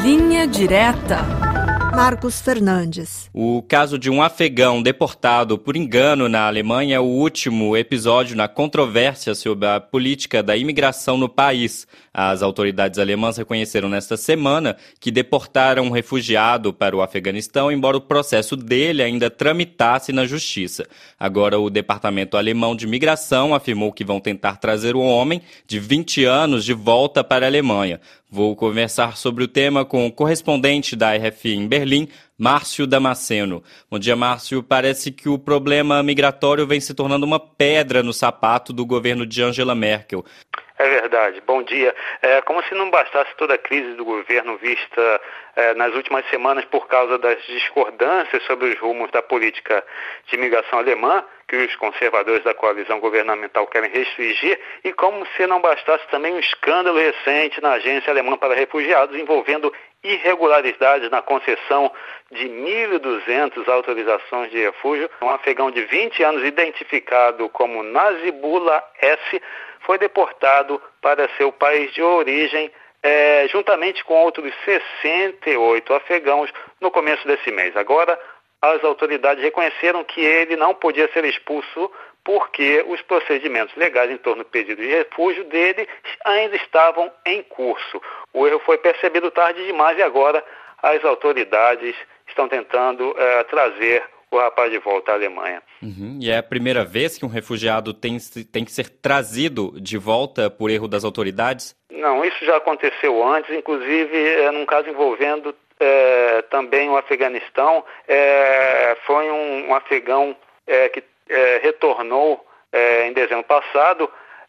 Linha Direta. Marcos Fernandes. O caso de um afegão deportado por engano na Alemanha é o último episódio na controvérsia sobre a política da imigração no país. As autoridades alemãs reconheceram nesta semana que deportaram um refugiado para o Afeganistão, embora o processo dele ainda tramitasse na justiça. Agora, o Departamento Alemão de Migração afirmou que vão tentar trazer o homem de 20 anos de volta para a Alemanha. Vou conversar sobre o tema com o correspondente da RFI em Berlim, Márcio Damasceno. Bom dia, Márcio. Parece que o problema migratório vem se tornando uma pedra no sapato do governo de Angela Merkel. É verdade. Bom dia. Como se não bastasse toda a crise do governo vista nas últimas semanas por causa das discordâncias sobre os rumos da política de imigração alemã, que os conservadores da coalizão governamental querem restringir, e como se não bastasse também um escândalo recente na Agência Alemã para Refugiados envolvendo irregularidades na concessão de 1.200 autorizações de refúgio. Um afegão de 20 anos identificado como Nazibullah S. foi deportado para seu país de origem, juntamente com outros 68 afegãos no começo desse mês. Agora, as autoridades reconheceram que ele não podia ser expulso porque os procedimentos legais em torno do pedido de refúgio dele ainda estavam em curso. O erro foi percebido tarde demais e agora as autoridades estão tentando trazer o rapaz de volta à Alemanha. E é a primeira vez que um refugiado tem que ser trazido de volta por erro das autoridades? Não, isso já aconteceu antes, inclusive num caso envolvendo também o Afeganistão. Foi um afegão que retornou em dezembro passado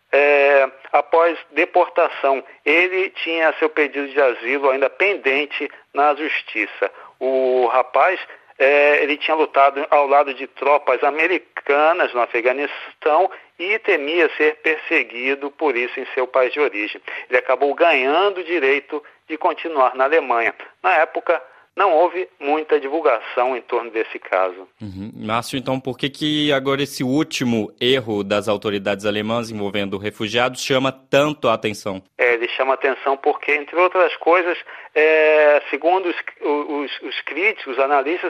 após deportação. Ele tinha seu pedido de asilo ainda pendente na justiça. O rapaz ele tinha lutado ao lado de tropas americanas no Afeganistão e temia ser perseguido por isso em seu país de origem. Ele acabou ganhando o direito de continuar na Alemanha. Na época, não houve muita divulgação em torno desse caso. Márcio, então, por que agora esse último erro das autoridades alemãs envolvendo refugiados chama tanto a atenção? Ele chama a atenção porque, entre outras coisas, segundo os críticos, os analistas,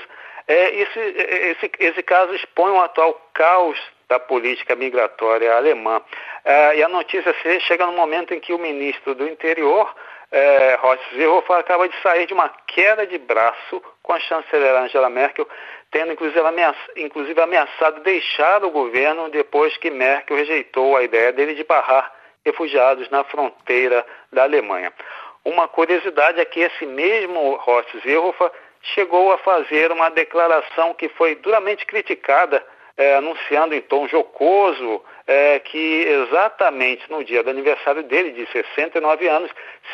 esse caso expõe o atual caos da política migratória alemã. E a notícia chega no momento em que o ministro do Interior, Horst Seehofer, acaba de sair de uma queda de braço com a chanceler Angela Merkel, tendo inclusive ameaçado deixar o governo depois que Merkel rejeitou a ideia dele de barrar refugiados na fronteira da Alemanha. Uma curiosidade é que esse mesmo Horst Seehofer chegou a fazer uma declaração que foi duramente criticada, anunciando em tom jocoso que exatamente no dia do aniversário dele, de 69 anos,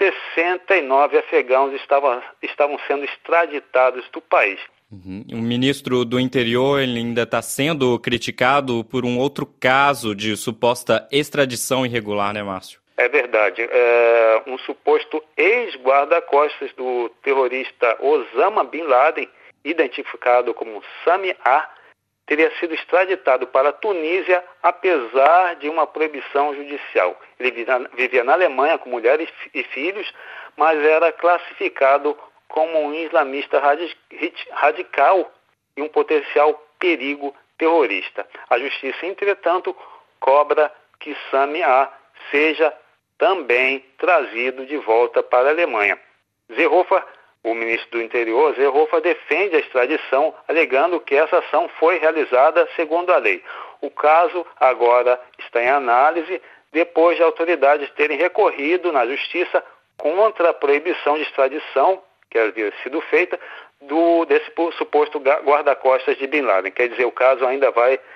69 afegãos estavam sendo extraditados do país. O ministro do Interior ele ainda está sendo criticado por um outro caso de suposta extradição irregular, né, Márcio? É verdade. Um suposto ex-guarda-costas do terrorista Osama Bin Laden, identificado como Sami A., teria sido extraditado para a Tunísia, apesar de uma proibição judicial. Ele vivia na Alemanha com mulheres e filhos, mas era classificado como um islamista radical e um potencial perigo terrorista. A justiça, entretanto, cobra que Sami A. seja também trazido de volta para a Alemanha. Seehofer, o ministro do Interior, Seehofer, defende a extradição, alegando que essa ação foi realizada segundo a lei. O caso agora está em análise, depois de autoridades terem recorrido na justiça contra a proibição de extradição que havia sido feita desse suposto guarda-costas de Bin Laden. Quer dizer, o caso ainda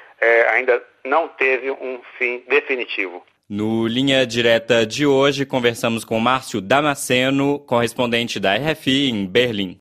não teve um fim definitivo. No Linha Direta de hoje, conversamos com Márcio Damasceno, correspondente da RFI em Berlim.